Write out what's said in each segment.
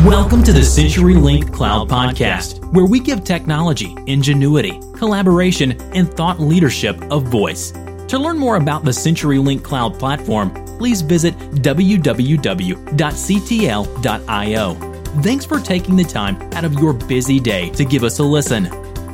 Welcome to the CenturyLink Cloud Podcast, where we give technology, ingenuity, collaboration, and thought leadership a voice. To learn more about the CenturyLink Cloud Platform, please visit www.ctl.io. Thanks for taking the time out of your busy day to give us a listen.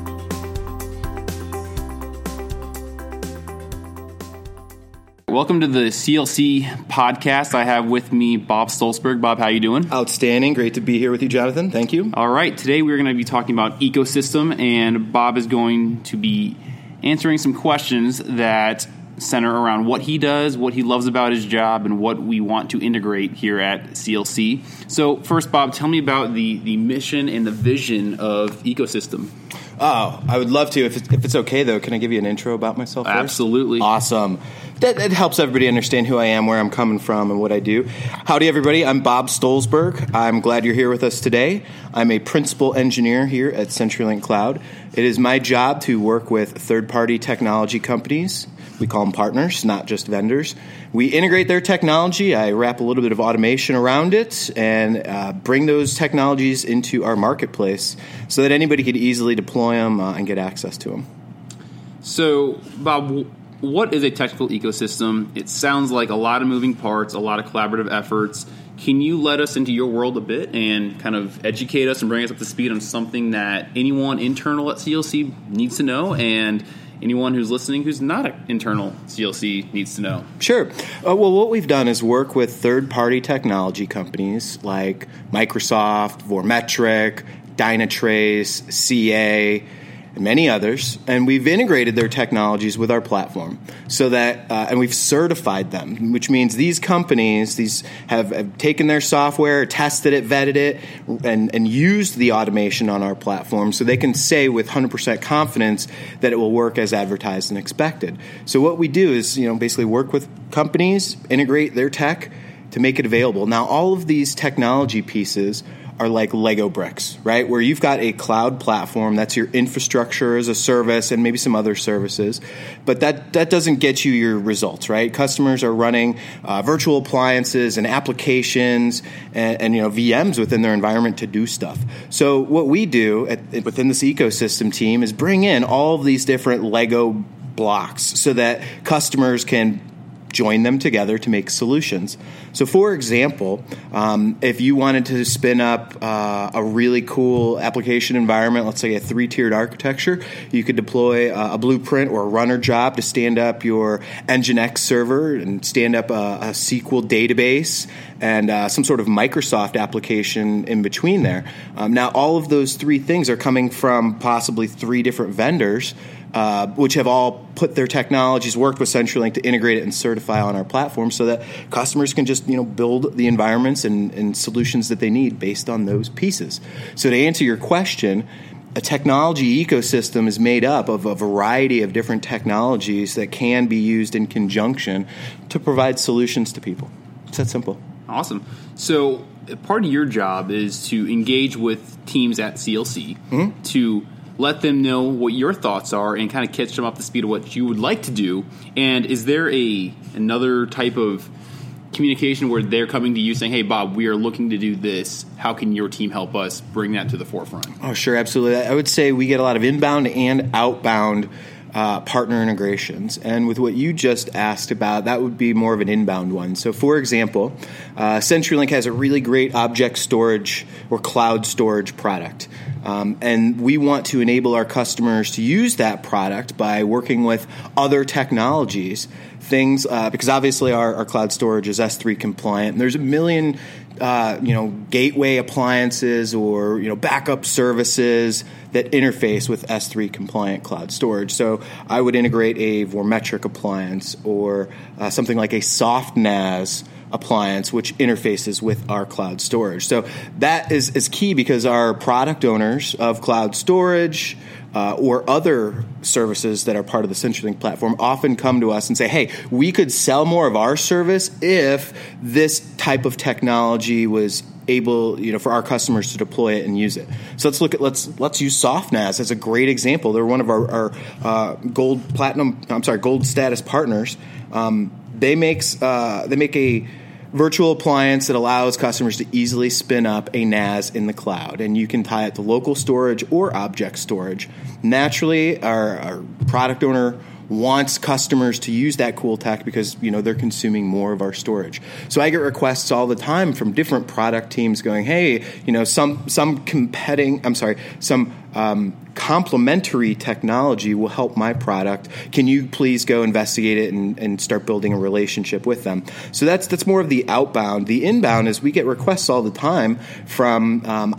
Welcome to the CLC podcast. I have with me Bob Stolzberg. Bob, how you doing? Outstanding. Great to be here with you, Jonathan. Thank you. All right. Today we're going to be talking about ecosystem, and Bob is going to be answering some questions that center around what he does, what he loves about his job, and what we want to integrate here at CLC. So first, Bob, tell me about the mission and the vision of ecosystem. Oh, I would love to. If it's okay, though, can I give you an intro about myself first? Absolutely. Awesome. That helps everybody understand who I am, where I'm coming from, and what I do. Howdy, everybody. I'm Bob Stolzberg. I'm glad you're here with us today. I'm a principal engineer here at CenturyLink Cloud. It is my job to work with third-party technology companies. We call them partners, not just vendors. We integrate their technology. I wrap a little bit of automation around it and bring those technologies into our marketplace so that anybody could easily deploy them and get access to them. So, Bob, what is a technical ecosystem? It sounds like a lot of moving parts, a lot of collaborative efforts. Can you let us into your world a bit and kind of educate us and bring us up to speed on something that anyone internal at CLC needs to know and anyone who's listening who's not an internal CLC needs to know? Sure. Well, what we've done is work with third-party technology companies like Microsoft, Vormetric, Dynatrace, CA, and many others, and we've integrated their technologies with our platform so that, and we've certified them, which means these companies have taken their software, tested it, vetted it, and used the automation on our platform so they can say with 100% confidence that it will work as advertised and expected. So what we do is, basically work with companies, integrate their tech to make it available. Now, all of these technology pieces are like Lego bricks, right? Where you've got a cloud platform, that's your infrastructure as a service and maybe some other services, but that doesn't get you your results, right? Customers are running virtual appliances and applications and VMs within their environment to do stuff. So what we do within this ecosystem team is bring in all of these different Lego blocks so that customers can join them together to make solutions. So, for example, if you wanted to spin up a really cool application environment, let's say a 3-tiered architecture, you could deploy a blueprint or a runner job to stand up your Nginx server and stand up a SQL database and some sort of Microsoft application in between there. Now, all of those 3 things are coming from possibly 3 different vendors, which have all put their technologies, worked with CenturyLink to integrate it and certify on our platform so that customers can just build the environments and solutions that they need based on those pieces. So to answer your question, a technology ecosystem is made up of a variety of different technologies that can be used in conjunction to provide solutions to people. It's that simple. Awesome. So part of your job is to engage with teams at CLC to let them know what your thoughts are and kind of catch them up to speed of what you would like to do. And is there another type of communication where they're coming to you saying, hey, Bob, we are looking to do this. How can your team help us bring that to the forefront? Oh, sure, absolutely. I would say we get a lot of inbound and outbound partner integrations. And with what you just asked about, that would be more of an inbound one. So, for example, CenturyLink has a really great object storage or cloud storage product. And we want to enable our customers to use that product by working with other technologies, things because obviously our cloud storage is S3 compliant. And there's a million gateway appliances or backup services that interface with S3 compliant cloud storage. So I would integrate a Vormetric appliance or something like a SoftNAS appliance, which interfaces with our cloud storage. So that is key because our product owners of cloud storage or other services that are part of the CenturyLink platform often come to us and say, hey, we could sell more of our service if this type of technology was able, for our customers to deploy it and use it. So let's use SoftNAS as a great example. They're one of our gold status partners. They make a virtual appliance that allows customers to easily spin up a NAS in the cloud, and you can tie it to local storage or object storage. Naturally, our product owner wants customers to use that cool tech because, they're consuming more of our storage. So I get requests all the time from different product teams going, hey, some complementary technology will help my product. Can you please go investigate it and start building a relationship with them? So that's more of the outbound. The inbound is we get requests all the time from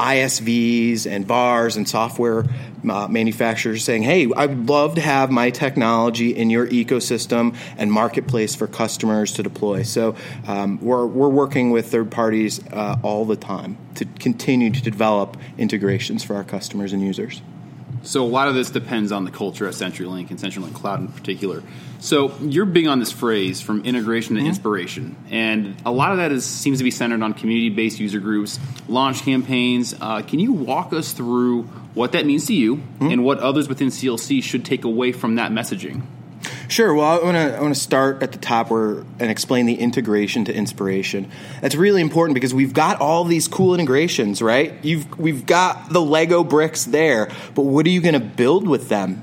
ISVs and VARs and software manufacturers saying, hey, I'd love to have my technology in your ecosystem and marketplace for customers to deploy. So we're working with third parties all the time to continue to develop integrations for our customers and users. So a lot of this depends on the culture at CenturyLink and CenturyLink Cloud in particular. So you're big on this phrase, from integration to inspiration. And a lot of that seems to be centered on community-based user groups, launch campaigns. Can you walk us through what that means to you and what others within CLC should take away from that messaging? Sure. Well, I want to start at the top and explain the integration to inspiration. That's really important because we've got all these cool integrations, right? We've got the Lego bricks there, but what are you going to build with them?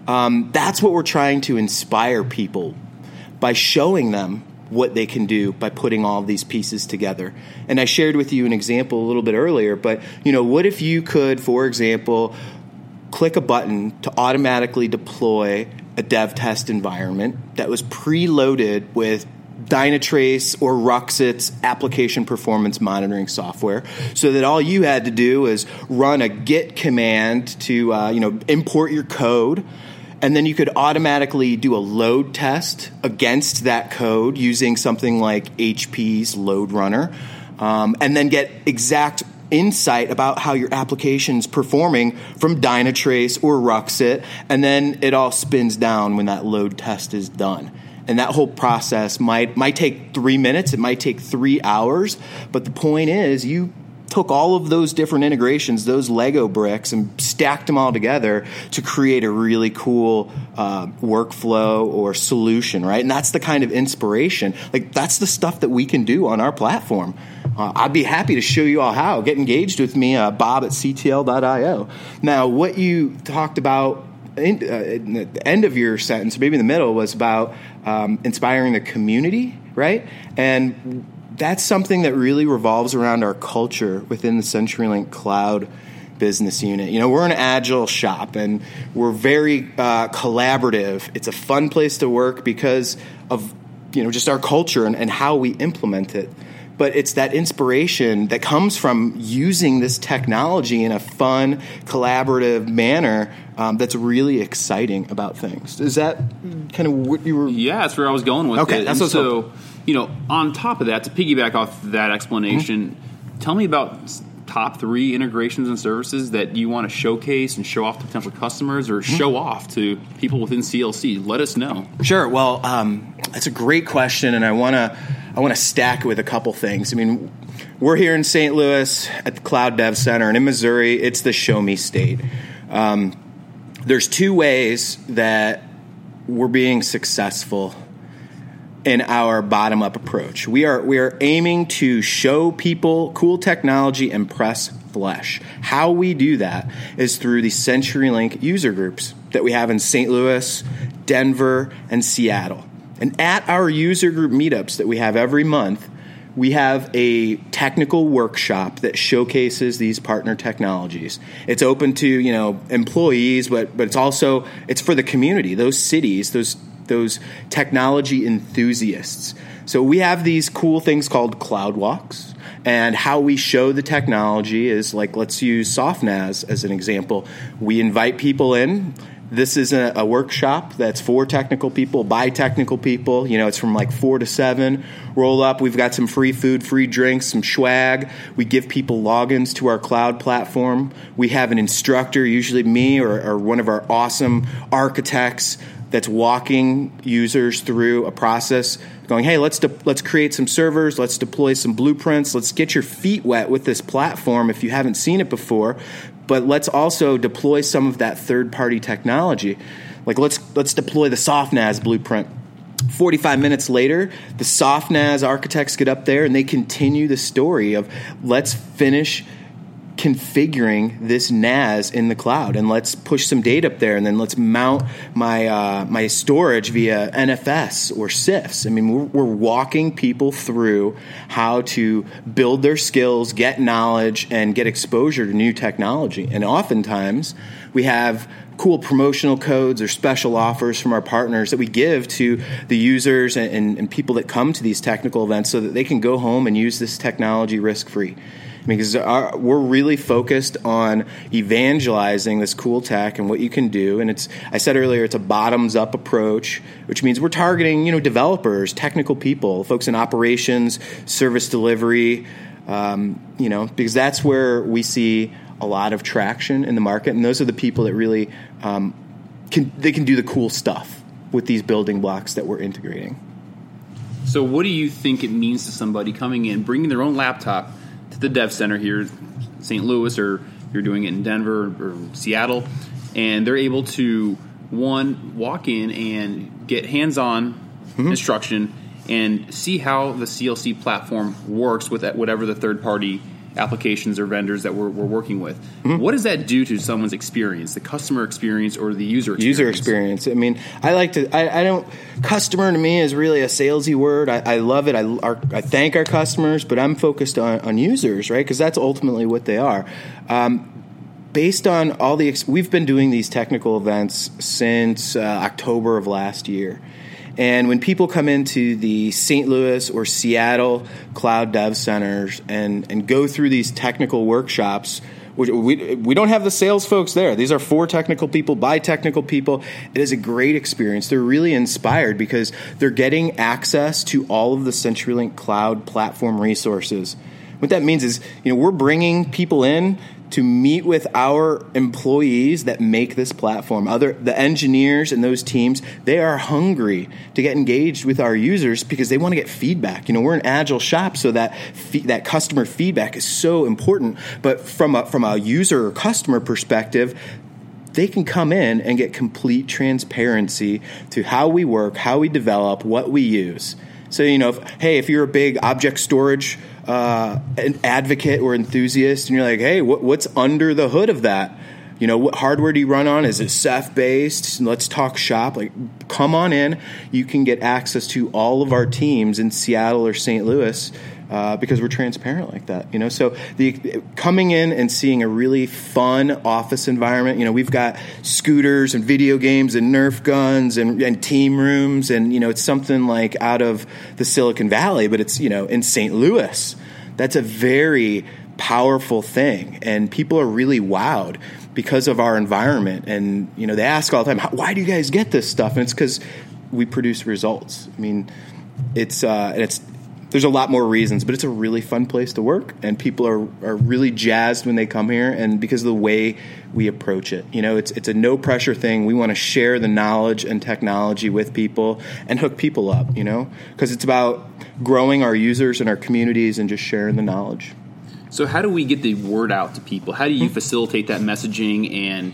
That's what we're trying to inspire people by showing them what they can do by putting all these pieces together. And I shared with you an example a little bit earlier, but what if you could, for example, click a button to automatically deploy a dev test environment that was preloaded with Dynatrace or Ruxit's application performance monitoring software, so that all you had to do is run a git command to import your code, and then you could automatically do a load test against that code using something like HP's Load Runner, and then get exact insight about how your application's performing from Dynatrace or Ruxit, and then it all spins down when that load test is done. And that whole process might take 3 minutes, it might take 3 hours, but the point is you took all of those different integrations, those Lego bricks, and stacked them all together to create a really cool workflow or solution, right? And that's the kind of inspiration. Like, that's the stuff that we can do on our platform. I'd be happy to show you all how. Get engaged with me, bob@ctl.io. Now, what you talked about at the end of your sentence, maybe in the middle, was about inspiring the community, right? And that's something that really revolves around our culture within the CenturyLink Cloud business unit. We're an agile shop, and we're very collaborative. It's a fun place to work because of just our culture and how we implement it. But it's that inspiration that comes from using this technology in a fun, collaborative manner that's really exciting about things. Is that kind of what you were... Yeah, that's where I was going with it. Okay, that's what's so, on top of that, to piggyback off that explanation, tell me about top 3 integrations and services that you want to showcase and show off to potential customers or show off to people within CLC. Let us know. Sure. Well, that's a great question, and I want to stack it with a couple things. I mean, we're here in St. Louis at the Cloud Dev Center, and in Missouri, it's the show me state. There's 2 ways that we're being successful in our bottom-up approach. We are aiming to show people cool technology and press flesh. How we do that is through the CenturyLink user groups that we have in St. Louis, Denver, and Seattle. And at our user group meetups that we have every month, we have a technical workshop that showcases these partner technologies. It's open to, employees, but it's for the community, those cities, those technology enthusiasts. So we have these cool things called Cloud Walks, and how we show the technology is like, let's use SoftNAS as an example. We invite people in. This is a workshop that's for technical people, by technical people. It's from like 4 to 7. Roll up. We've got some free food, free drinks, some swag. We give people logins to our cloud platform. We have an instructor, usually me or one of our awesome architects, that's walking users through a process, going, hey, let's create some servers, let's deploy some blueprints, let's get your feet wet with this platform if you haven't seen it before, but let's also deploy some of that third-party technology. Like let's deploy the SoftNAS blueprint 45 minutes later, the soft NAS architects get up there and they continue the story of let's finish configuring this NAS in the cloud, and let's push some data up there, and then let's mount my storage via NFS or CIFS. I mean, we're walking people through how to build their skills, get knowledge, and get exposure to new technology. And oftentimes, we have cool promotional codes or special offers from our partners that we give to the users and people that come to these technical events so that they can go home and use this technology risk-free. Because we're really focused on evangelizing this cool tech and what you can do. And I said earlier, it's a bottoms-up approach, which means we're targeting, developers, technical people, folks in operations, service delivery, because that's where we see a lot of traction in the market. And those are the people that really can do the cool stuff with these building blocks that we're integrating. So what do you think it means to somebody coming in, bringing their own laptop to the Dev Center here in St. Louis, or you're doing it in Denver or Seattle, and they're able to, one, walk in and get hands-on instruction and see how the CLC platform works with whatever the third-party applications or vendors that we're working with. What does that do to someone's experience, the customer experience or the user experience? User experience. I mean, I don't, customer to me is really a salesy word. I love it. I thank our customers, but I'm focused on users, right? Because that's ultimately what they are. Based on all we've been doing these technical events since October of last year. And when people come into the St. Louis or Seattle Cloud Dev Centers and go through these technical workshops, we don't have the sales folks there. These are for technical people, by technical people. It is a great experience. They're really inspired because they're getting access to all of the CenturyLink Cloud platform resources. What that means is, we're bringing people in to meet with our employees that make this platform. The engineers and those teams, they are hungry to get engaged with our users because they want to get feedback. We're an agile shop, so that customer feedback is so important. But from a user or customer perspective, they can come in and get complete transparency to how we work, how we develop, what we use. So, if you're a big object storage an advocate or enthusiast, and you're like, hey, what's under the hood of that? What hardware do you run on? Is it Ceph-based? Let's talk shop. Come on in. You can get access to all of our teams in Seattle or St. Louis because we're transparent like that. So coming in and seeing a really fun office environment. We've got scooters and video games and Nerf guns and team rooms, and it's something like out of the Silicon Valley, but it's in St. Louis. That's a very powerful thing, and people are really wowed because of our environment. And they ask all the time, why do you guys get this stuff? And it's because we produce results. I mean, it's there's a lot more reasons, but it's a really fun place to work, and people are really jazzed when they come here, and because of the way we approach it. It's a no pressure thing. We want to share the knowledge and technology with people and hook people up, because it's about growing our users and our communities and just sharing the knowledge. So how do we get the word out to people? How do you facilitate that messaging and,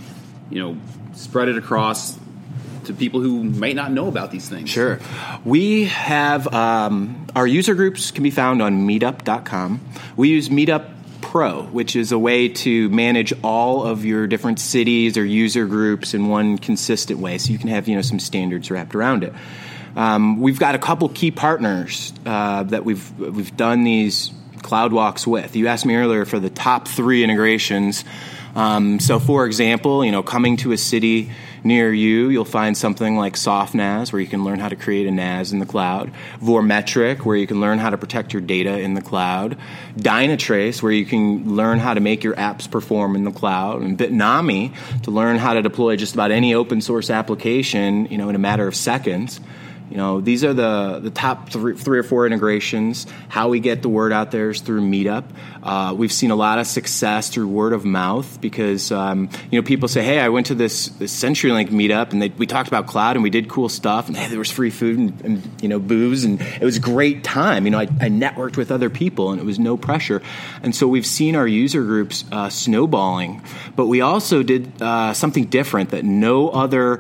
spread it across to people who might not know about these things? Sure. We have our user groups can be found on meetup.com. We use Meetup Pro, which is a way to manage all of your different cities or user groups in one consistent way, so you can have some standards wrapped around it. We've got a couple key partners that we've done these cloud walks with. You asked me earlier for the top 3 integrations. So, for example, coming to a city near you, you'll find something like SoftNAS, where you can learn how to create a NAS in the cloud. Vormetric, where you can learn how to protect your data in the cloud. Dynatrace, where you can learn how to make your apps perform in the cloud. And Bitnami, to learn how to deploy just about any open source application, in a matter of seconds. These are the top 3 or 4 integrations. How we get the word out there is through Meetup. We've seen a lot of success through word of mouth because, people say, hey, I went to this CenturyLink meetup and we talked about cloud and we did cool stuff, and hey, there was free food and booze, and it was a great time. I networked with other people and it was no pressure. And so we've seen our user groups snowballing. But we also did something different that no other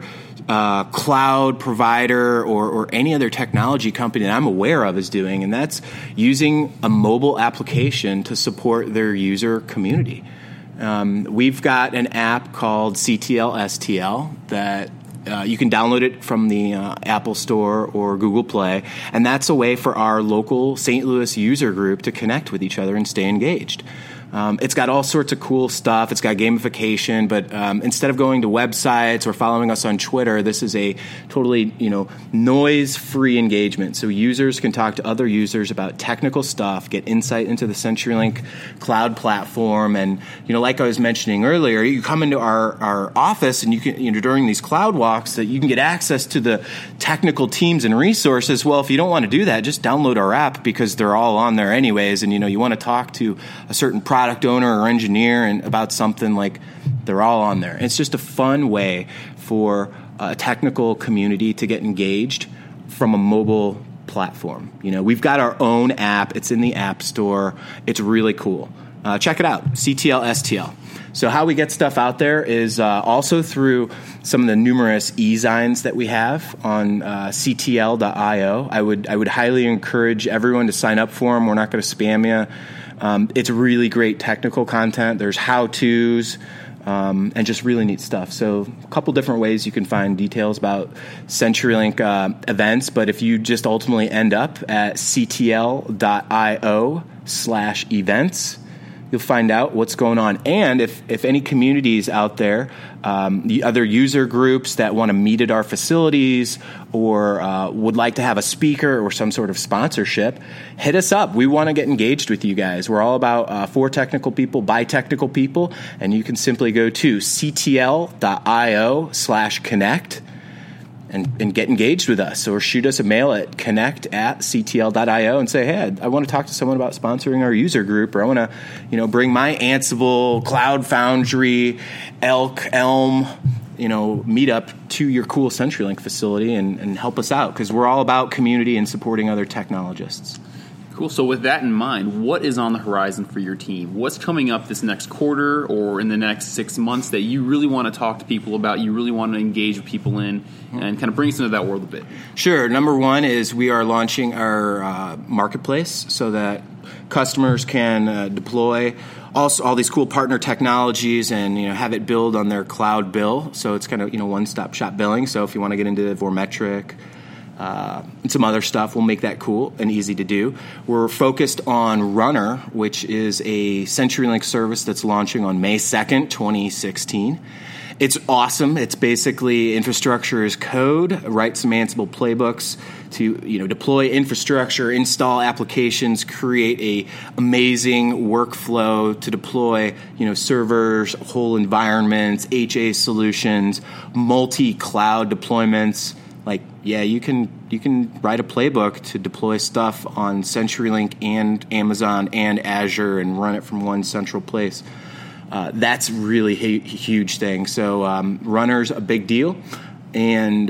cloud provider or any other technology company that I'm aware of is doing, and that's using a mobile application to support their user community. We've got an app called CTL STL that you can download it from the Apple Store or Google Play, and that's a way for our local St. Louis user group to connect with each other and stay engaged. It's got all sorts of cool stuff. It's got gamification, but instead of going to websites or following us on Twitter, this is a totally, noise-free engagement. So users can talk to other users about technical stuff, get insight into the CenturyLink cloud platform, and like I was mentioning earlier, you come into our office and you can, during these cloud walks, that you can get access to the technical teams and resources. Well, if you don't want to do that, just download our app because they're all on there anyways, and you want to talk to a certain product owner or engineer and about something, like they're all on there. It's just a fun way for a technical community to get engaged from a mobile platform. We've got our own app. It's in the App Store. It's really cool. Check it out, CTL STL. So how we get stuff out there is also through some of the numerous e-zines that we have on CTL.io. I would highly encourage everyone to sign up for them. We're not going to spam you. It's really great technical content. There's how-tos and just really neat stuff. So a couple different ways you can find details about CenturyLink events, but if you just ultimately end up at ctl.io/events, you'll find out what's going on. And if any communities out there, the other user groups that want to meet at our facilities or would like to have a speaker or some sort of sponsorship, hit us up. We want to get engaged with you guys. We're all about for technical people, by technical people, and you can simply go to ctl.io/connect and get engaged with us, or shoot us a mail at connect@ctl.io and say, hey, I want to talk to someone about sponsoring our user group, or I want to, bring my Ansible, Cloud Foundry, Elm, meetup to your cool CenturyLink facility and help us out, because we're all about community and supporting other technologists. Cool. So with that in mind, what is on the horizon for your team? What's coming up this next quarter or in the next 6 months that you really want to talk to people about, you really want to engage with people in, and kind of bring us into that world a bit? Sure. Number one is we are launching our marketplace so that customers can deploy all these cool partner technologies and have it build on their cloud bill. So it's kind of one-stop shop billing. So if you want to get into Vormetric, and some other stuff, we'll make that cool and easy to do. We're focused on Runner, which is a CenturyLink service that's launching on May 2nd, 2016. It's awesome. It's basically infrastructure as code. Write some Ansible playbooks to deploy infrastructure, install applications, create a amazing workflow to deploy servers, whole environments, HA solutions, multi-cloud deployments. You can write a playbook to deploy stuff on CenturyLink and Amazon and Azure and run it from one central place. That's really a huge thing. So Runner's a big deal. And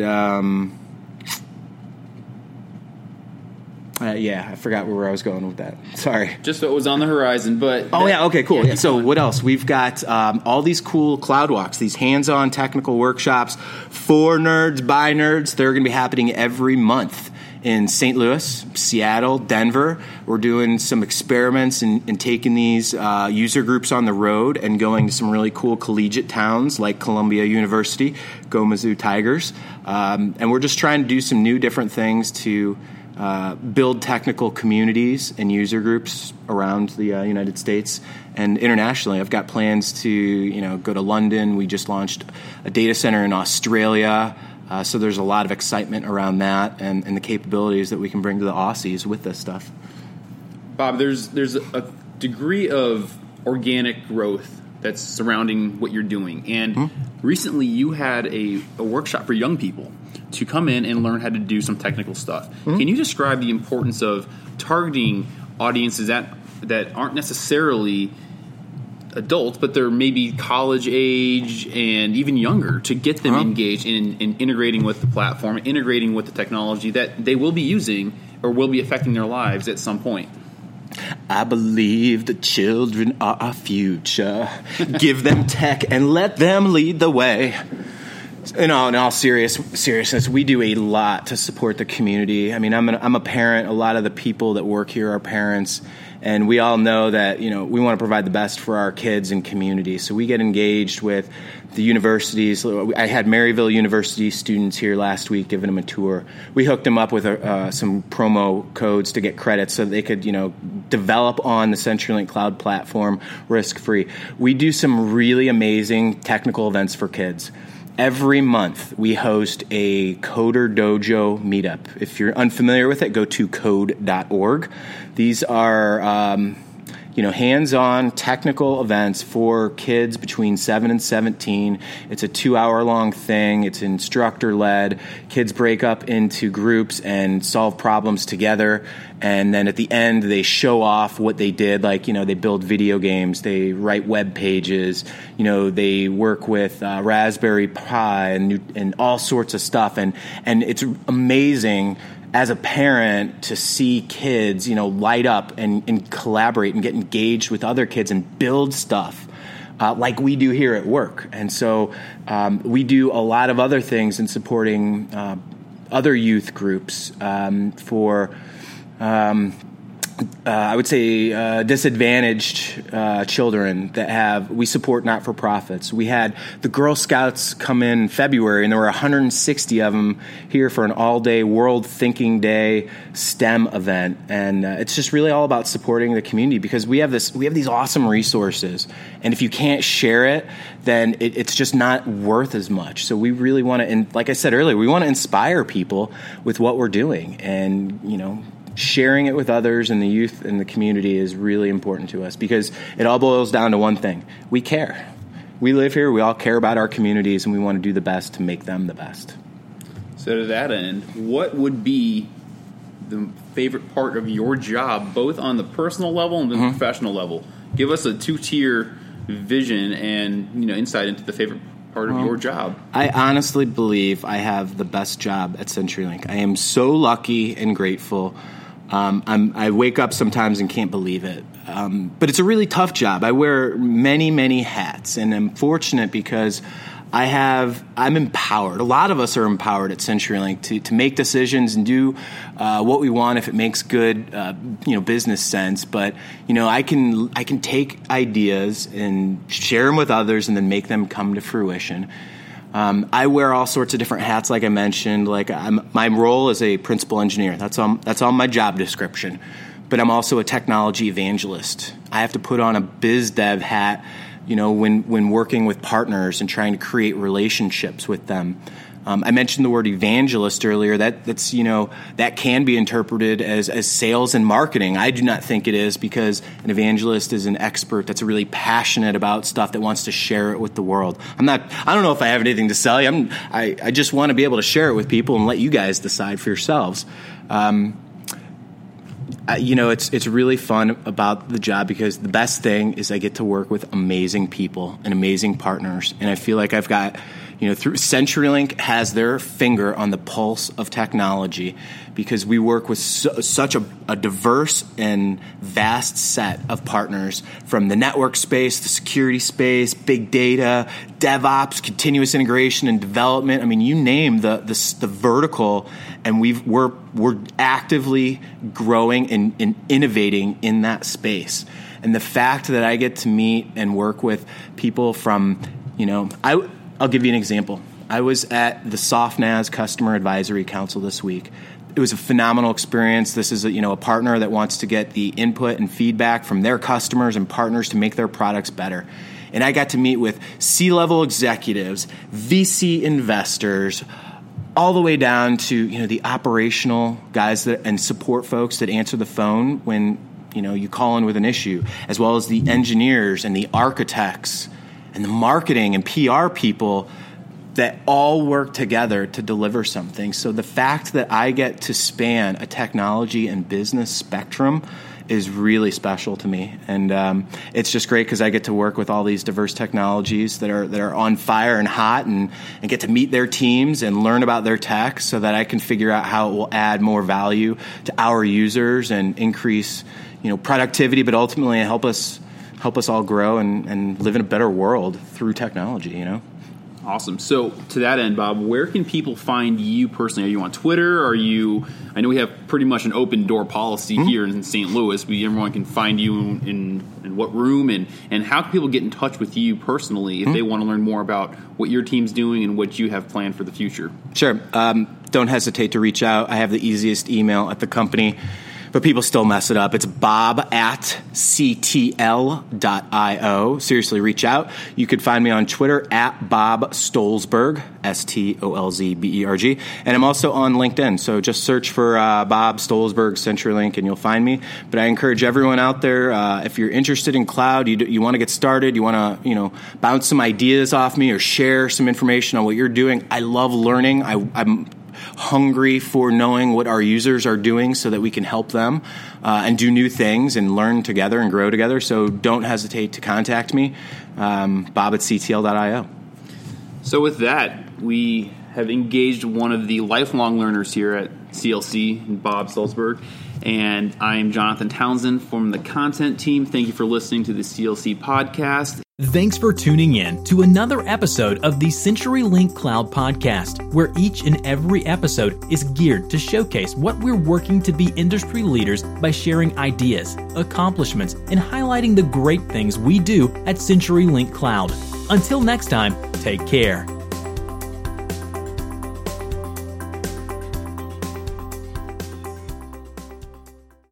I forgot where I was going with that. Sorry. Just what was on the horizon. But okay, cool. Yeah, so what else? We've got all these cool cloud walks, these hands-on technical workshops for nerds, by nerds. They're going to be happening every month in St. Louis, Seattle, Denver. We're doing some experiments and taking these user groups on the road and going to some really cool collegiate towns like Columbia University, go Mizzou Tigers. And we're just trying to do some new different things to build technical communities and user groups around the United States and internationally. I've got plans to go to London. We just launched a data center in Australia. So there's a lot of excitement around that and the capabilities that we can bring to the Aussies with this stuff. Bob, there's a degree of organic growth that's surrounding what you're doing. And recently you had a workshop for young people to come in and learn how to do some technical stuff. Can you describe the importance of targeting audiences that aren't necessarily adults, but they're maybe college age and even younger, to get them engaged in integrating with the platform, integrating with the technology that they will be using or will be affecting their lives at some point? I believe the children are our future. Give them tech and let them lead the way. In all seriousness, we do a lot to support the community. I mean, I'm a parent. A lot of the people that work here are parents, and we all know that, we want to provide the best for our kids and community. So we get engaged with the universities. I had Maryville University students here last week giving them a tour. We hooked them up with some promo codes to get credits so that they could, develop on the CenturyLink Cloud platform risk-free. We do some really amazing technical events for kids. Every month, we host a Coder Dojo meetup. If you're unfamiliar with it, go to code.org. These are, hands-on technical events for kids between 7 and 17. It's a 2-hour-long thing. It's instructor-led. Kids break up into groups and solve problems together. And then at the end, they show off what they did. Like, they build video games. They write web pages. They work with Raspberry Pi and all sorts of stuff. And it's amazing as a parent to see kids, light up and collaborate and get engaged with other kids and build stuff like we do here at work. And so we do a lot of other things in supporting other youth groups for I would say disadvantaged children that we support not-for-profits. We had the Girl Scouts come in February, and there were 160 of them here for an all-day World Thinking Day STEM event. And it's just really all about supporting the community because we have these awesome resources. And if you can't share it, then it's just not worth as much. So we really want to, and like I said earlier, we want to inspire people with what we're doing. And, sharing it with others and the youth and the community is really important to us because it all boils down to one thing. We care. We live here. We all care about our communities, and we want to do the best to make them the best. So to that end, what would be the favorite part of your job, both on the personal level and the professional level? Give us a 2-tier vision and insight into the favorite part of your job. I honestly believe I have the best job at CenturyLink. I am so lucky and grateful. I wake up sometimes and can't believe it. But it's a really tough job. I wear many, many hats, and I'm fortunate because I'm empowered. A lot of us are empowered at CenturyLink to make decisions and do what we want if it makes good business sense. But I can take ideas and share them with others and then make them come to fruition. I wear all sorts of different hats, like I mentioned. Like my role is a principal engineer. That's on my job description. But I'm also a technology evangelist. I have to put on a biz dev hat, when working with partners and trying to create relationships with them. I mentioned the word evangelist earlier. That's that can be interpreted as sales and marketing. I do not think it is, because an evangelist is an expert that's really passionate about stuff that wants to share it with the world. I don't know if I have anything to sell you. I just want to be able to share it with people and let you guys decide for yourselves. It's really fun about the job because the best thing is I get to work with amazing people and amazing partners, and I feel like I've got through CenturyLink has their finger on the pulse of technology because we work with such a diverse and vast set of partners from the network space, the security space, big data, DevOps, continuous integration and development. I mean, you name the vertical, and we're actively growing and innovating in that space. And the fact that I get to meet and work with people from, I'll give you an example. I was at the SoftNAS Customer Advisory Council this week. It was a phenomenal experience. This is a partner that wants to get the input and feedback from their customers and partners to make their products better. And I got to meet with C-level executives, VC investors, all the way down to the operational guys and support folks that answer the phone when you call in with an issue, as well as the engineers and the architects and the marketing and PR people that all work together to deliver something. So the fact that I get to span a technology and business spectrum is really special to me. And it's just great because I get to work with all these diverse technologies that are on fire and hot and get to meet their teams and learn about their tech so that I can figure out how it will add more value to our users and increase productivity, but ultimately help us all grow and live in a better world through technology, Awesome. So to that end, Bob, where can people find you personally? Are you on Twitter? I know we have pretty much an open door policy here in St. Louis. Everyone can find you in what room, and how can people get in touch with you personally if they want to learn more about what your team's doing and what you have planned for the future? Sure. Don't hesitate to reach out. I have the easiest email at the company, but people still mess it up. It's bob@ctl.io. Seriously, reach out. You could find me on Twitter at Bob Stolzberg, STOLZBERG. And I'm also on LinkedIn. So just search for Bob Stolzberg CenturyLink and you'll find me. But I encourage everyone out there, if you're interested in cloud, you want to get started, you want to bounce some ideas off me or share some information on what you're doing. I love learning. I'm hungry for knowing what our users are doing so that we can help them and do new things and learn together and grow together. So don't hesitate to contact me, bob@ctl.io. So with that, we have engaged one of the lifelong learners here at CLC, Bob Stolzberg, and I'm Jonathan Townsend from the content team. Thank you for listening to the CLC podcast. Thanks for tuning in to another episode of the CenturyLink Cloud Podcast, where each and every episode is geared to showcase what we're working to be industry leaders by sharing ideas, accomplishments, and highlighting the great things we do at CenturyLink Cloud. Until next time, take care.